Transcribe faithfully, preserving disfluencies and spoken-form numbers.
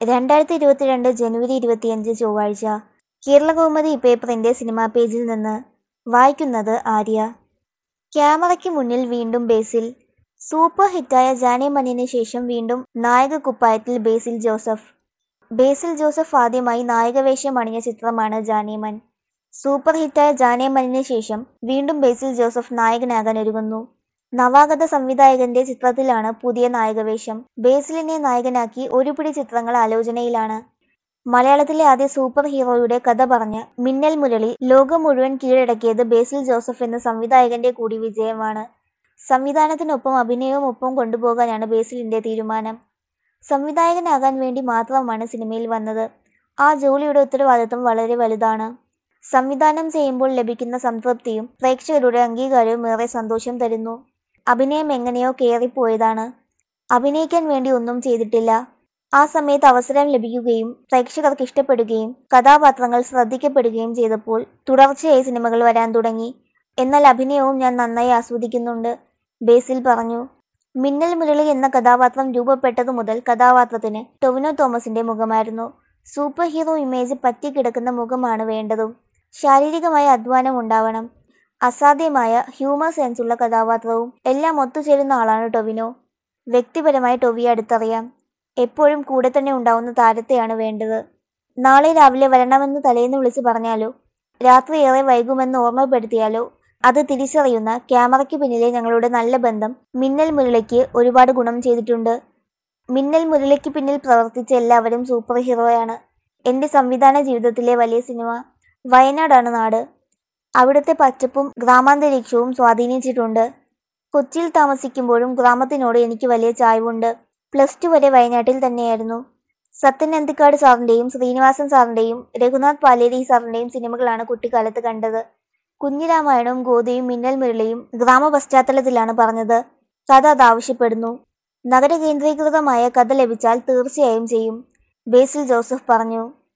രണ്ടായിരത്തി ഇരുപത്തിരണ്ട് ജനുവരി ഇരുപത്തിയഞ്ച് ചൊവ്വാഴ്ച. കേരളകൗമുദി പേപ്പറിന്റെ സിനിമാ പേജിൽ നിന്ന് വായിക്കുന്നത് ആര്യ. ക്യാമറയ്ക്ക് മുന്നിൽ വീണ്ടും ബേസിൽ. സൂപ്പർ ഹിറ്റായ ജാനെ മനിന് ശേഷം വീണ്ടും നായകക്കുപ്പായത്തിൽ ബേസിൽ ജോസഫ്. ബേസിൽ ജോസഫ് ആദ്യമായി നായകവേഷം അണിഞ്ഞ ചിത്രമാണ് ജാനെ മൻ. സൂപ്പർ ഹിറ്റായ ജാനെ മനിന് ശേഷം വീണ്ടും ബേസിൽ ജോസഫ് നായകനാകാൻ ഒരുങ്ങുന്നു. നവാഗത സംവിധായകന്റെ ചിത്രത്തിലാണ് പുതിയ നായകവേഷം. ബേസിലിനെ നായകനാക്കി ഒരു പിടി ചിത്രങ്ങൾ ആലോചനയിലാണ്. മലയാളത്തിലെ ആദ്യ സൂപ്പർ ഹീറോയുടെ കഥ പറഞ്ഞ മിന്നൽ മുരളി ലോകം മുഴുവൻ കീഴടക്കിയത് ബേസിൽ ജോസഫ് എന്ന സംവിധായകന്റെ കൂടി വിജയമാണ്. സംവിധാനത്തിനൊപ്പം അഭിനയവും ഒപ്പം കൊണ്ടുപോകാനാണ് ബേസിലിന്റെ തീരുമാനം. സംവിധായകനാകാൻ വേണ്ടി മാത്രമാണ് സിനിമയിൽ വന്നത്. ആ ജോലിയുടെ ഉത്തരവാദിത്വം വളരെ വലുതാണ്. സംവിധാനം ചെയ്യുമ്പോൾ ലഭിക്കുന്ന സംതൃപ്തിയും പ്രേക്ഷകരുടെ അംഗീകാരവും ഏറെ സന്തോഷം തരുന്നു. അഭിനയം എങ്ങനെയോ കയറിപ്പോയതാണ്. അഭിനയിക്കാൻ വേണ്ടി ഒന്നും ചെയ്തിട്ടില്ല. ആ സമയത്ത് അവസരം ലഭിക്കുകയും പ്രേക്ഷകർക്ക് ഇഷ്ടപ്പെടുകയും കഥാപാത്രങ്ങൾ ശ്രദ്ധിക്കപ്പെടുകയും ചെയ്തപ്പോൾ തുടർച്ചയായി സിനിമകൾ വരാൻ തുടങ്ങി. എന്നാൽ അഭിനയവും ഞാൻ നന്നായി ആസ്വദിക്കുന്നുണ്ട്, ബേസിൽ പറഞ്ഞു. മിന്നൽ മുരളി എന്ന കഥാപാത്രം രൂപപ്പെട്ടതു മുതൽ കഥാപാത്രത്തിന് ടൊവിനോ തോമസിന്റെ മുഖമായിരുന്നു. സൂപ്പർ ഹീറോ ഇമേജ് പറ്റിക്കിടക്കുന്ന മുഖമാണ് വേണ്ടതും. ശാരീരികമായ അധ്വാനം ഉണ്ടാവണം. അസാധ്യമായ ഹ്യൂമർ സെൻസുള്ള കഥാപാത്രവും എല്ലാം ഒത്തുചേരുന്ന ആളാണ് ടൊവിനോ. വ്യക്തിപരമായി ടൊവിയെ അടുത്തറിയാം. എപ്പോഴും കൂടെ തന്നെ ഉണ്ടാവുന്ന താരത്തെയാണ് വേണ്ടത്. നാളെ രാവിലെ വരണമെന്ന് തലേന്ന് വിളിച്ചു പറഞ്ഞാലോ, രാത്രി ഏറെ വൈകുമെന്ന് ഓർമ്മപ്പെടുത്തിയാലോ അത് തിരിച്ചറിയുന്ന ക്യാമറയ്ക്ക് പിന്നിലെ ഞങ്ങളുടെ നല്ല ബന്ധം മിന്നൽ മുരളിക്ക് ഒരുപാട് ഗുണം ചെയ്തിട്ടുണ്ട്. മിന്നൽ മുരളിക്ക് പിന്നിൽ പ്രവർത്തിച്ച എല്ലാവരും സൂപ്പർ ഹീറോയാണ്. എൻ്റെ സംവിധാന ജീവിതത്തിലെ വലിയ സിനിമ. വയനാടാണ് നാട്. അവിടുത്തെ പച്ചപ്പും ഗ്രാമാന്തരീക്ഷവും സ്വാധീനിച്ചിട്ടുണ്ട്. കൊച്ചിയിൽ താമസിക്കുമ്പോഴും ഗ്രാമത്തിനോട് എനിക്ക് വലിയ ചായ്വുണ്ട്. പ്ലസ് ടു വരെ വയനാട്ടിൽ തന്നെയായിരുന്നു. സത്യൻ അന്തിക്കാട് സാറിന്റെയും ശ്രീനിവാസൻ സാറിന്റെയും രഘുനാഥ് പാലേരി സാറിന്റെയും സിനിമകളാണ് കുട്ടിക്കാലത്ത് കണ്ടത്. കുഞ്ഞിരാമായണവും ഗോതയും മിന്നൽ മുരളിയും ഗ്രാമ പശ്ചാത്തലത്തിലാണ് പറഞ്ഞത്. കഥ അതാവശ്യപ്പെടുന്നു. നഗര കേന്ദ്രീകൃതമായ കഥ ലഭിച്ചാൽ തീർച്ചയായും ചെയ്യും, ബേസിൽ ജോസഫ് പറഞ്ഞു.